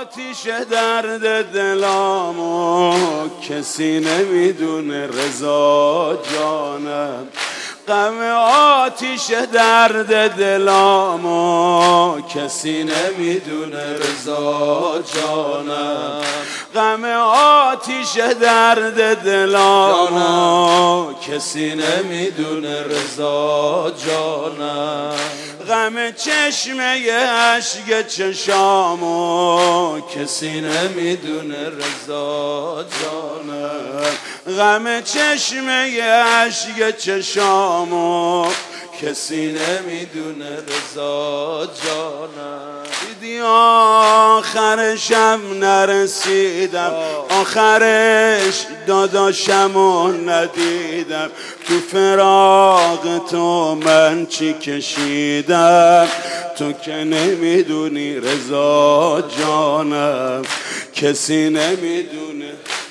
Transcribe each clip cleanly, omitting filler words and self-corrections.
آتیش درد دلامو کسی نمیدونه رضا جانم. غم آتیش درد دلامو کسی نمیدونه رضا جانم. غم آتیش درد دلامو کسی نمیدونه رضا جانم. غم چشمه اشک چشامو کسی نمیدونه رضا جانم. غم چشمه اشک چشامو کسی نمیدونه رضا جانم. دیدی آخرشم نرسیدم، آخرش داداشمو ندیدم. تو فراق تو من چی کشیدم، تو که نمیدونی رضا جانم. کسی نمیدونه.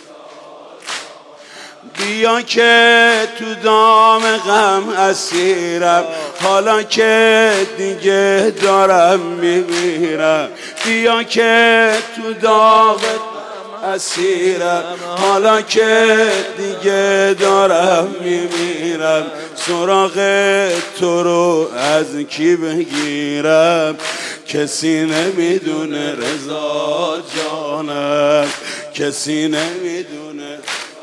بیا که تو دام غم اسیرم، حالا که دیگه دارم میمیرم. بیا که تو دام اسیرم، حالا که دیگه دارم میمیرم. سراغ تو رو از کی بگیرم، کسی نمیدونه رضا جانم. کسی نمیدونه.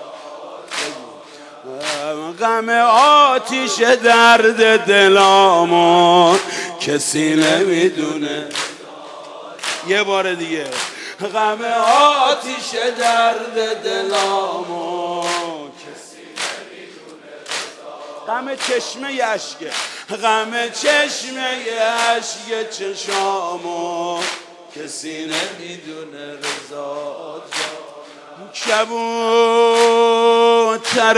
غم آتیش درد دلامو کسی نمیدونه. یه بار دیگه. غم آتیش درد دلامو کسی نمیدونه. غم چشمه اشکه، غم چشمه اشک چشامو کسی نمیدونه رضا جانم. کبوتر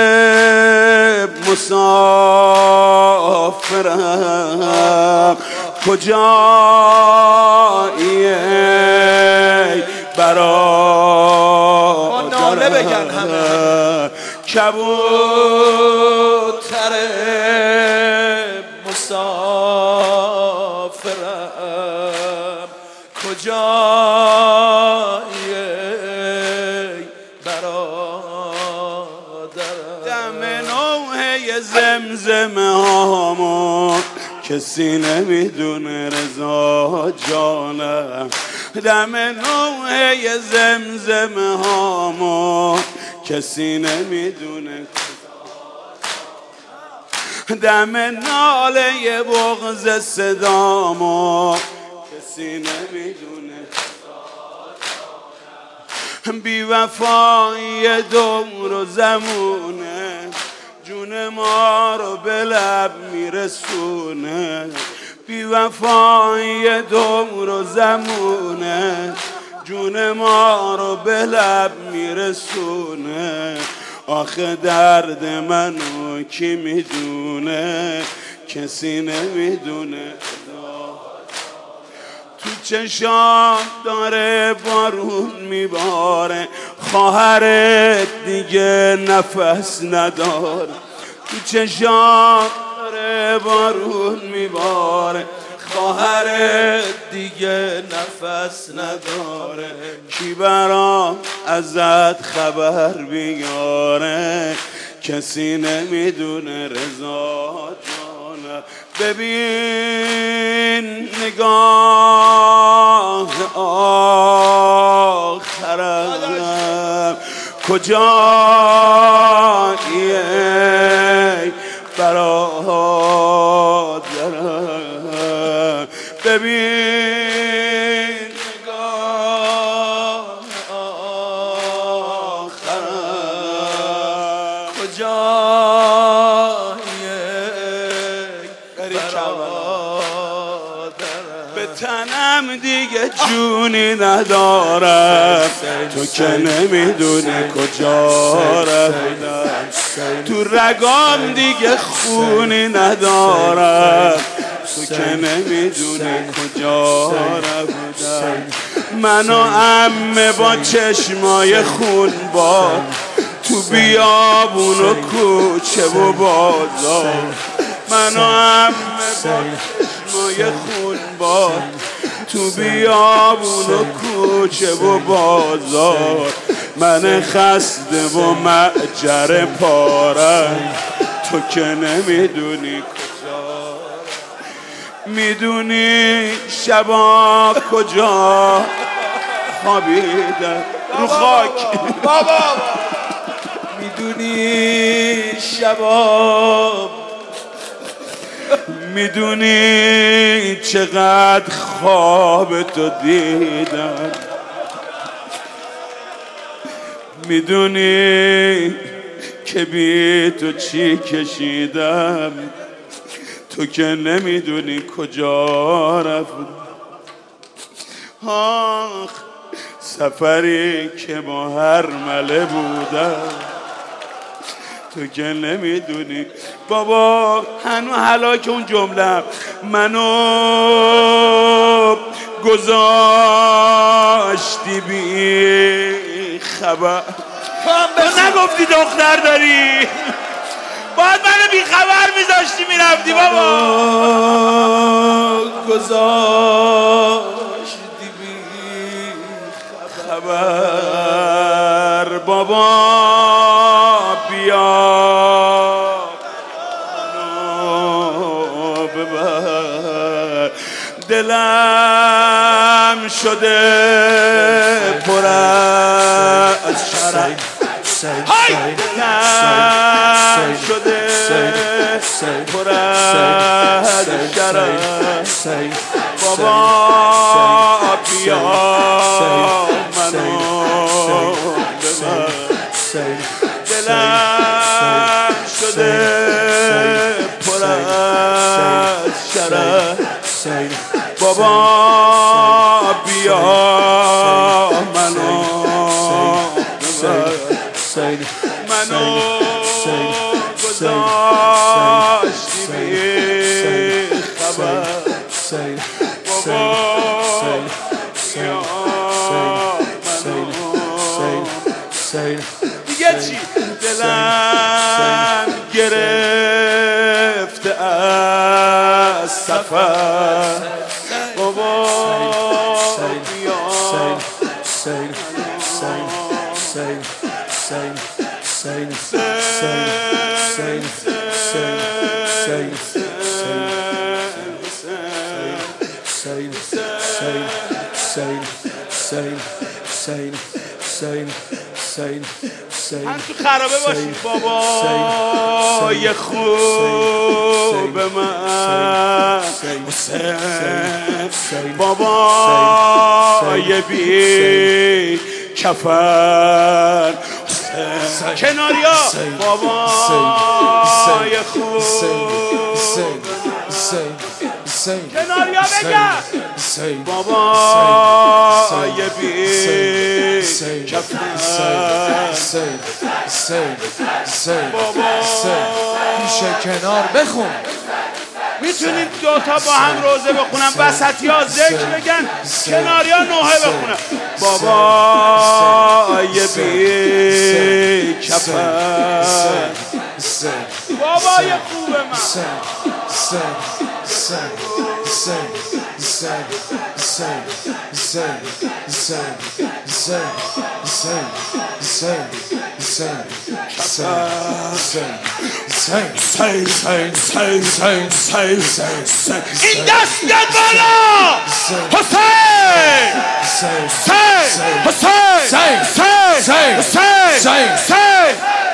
مسافرم کجایی برادرم. ناله بگن همه. کبوتر مسافرم کجایی دم نوحه زمزمه هامو کسی نمیدونه رضا جانم. دم نوحه زمزمه هامو کسی نمیدونه. دم ناله بغض صدامو کسی نمیدونه. بی وفایی دور و زمونه جون ما رو به لب میرسونه. بی وفایی دور و زمونه جون ما رو به لب میرسونه. آخه درد منو کی میدونه، کسی نمیدونه. تو چشام داره بارون میباره، خواهرت دیگه نفس نداره. تو چشام داره بارون میباره، خواهرت دیگه نفس نداره. کی برام ازت خبر بیاره، کسی نمیدونه رضا جانم. ببین نگاه آخرم کجایی برادرم. ببین نگاه آخرم کجایی به تنم دیگه جونی ندارم، تو که نمیدونه کجا رفتم. تو رگام دیگه خونی ندارم، تو که نمیدونه کجا رفتم. من و عمه با چشمای خون باد تو بیابون و کوچه و بازار. من و عمه با چشمای خون باد تو بیابون و کوچه و بازار، من خسته و معجر پارم، تو که نمیدونی کجا، میدونی شبا کجا خوابیدن رو خاک. بابا میدونی شبا، میدونی چقدر خواب تو دیدم، میدونی که بی تو چی کشیدم، تو که نمیدونی کجا رفت. آخ سفری که ما هر مله بودم، تو که نمیدونی. بابا هنو هلاک اون جمله منو گذاشتی بی خبر. تو نگفتی دختر داری، باید منو بی خبر میذاشتی میرفتی. بابا گذاشتی بی خبر. بابا بیا ببر، دلم شده پر از شرف، دلم شده پر از شرف. بابا بیا منو ببر، دلم شده پر از شرف. بابا بیا منو ببر، منو گذاشتی بی خبر. بابا بیا منو دیگه چی. دلم گرفته از سفر. بابا بیا هم تو خرابه باشید. بابا یه خوب من حسین، بابا یه بی کفن کناریا. بابا یه خوب کناریا بگم. بابا یه بی کفن. بابا پیش کنار بخون. میتونید دوتا با هم روزه بخونم، وسطی ها ذکر بگن، کناری ها نوحه بخونم. بابا یه بی کفن، بابا یه خوب من. این دست بیاد بالا. حسین حسین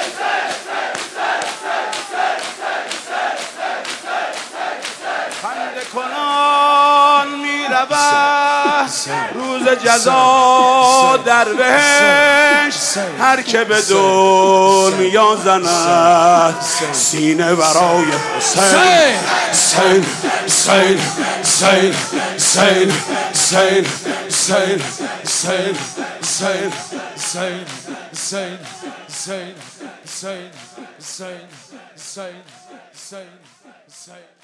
خنده کنان میرود روز جزا در بهشت، هر که به دنیا زند سینه برای حسین. حسین حسین حسین حسین حسین حسین حسین حسین حسین حسین حسین حسین حسین حسین حسین حسین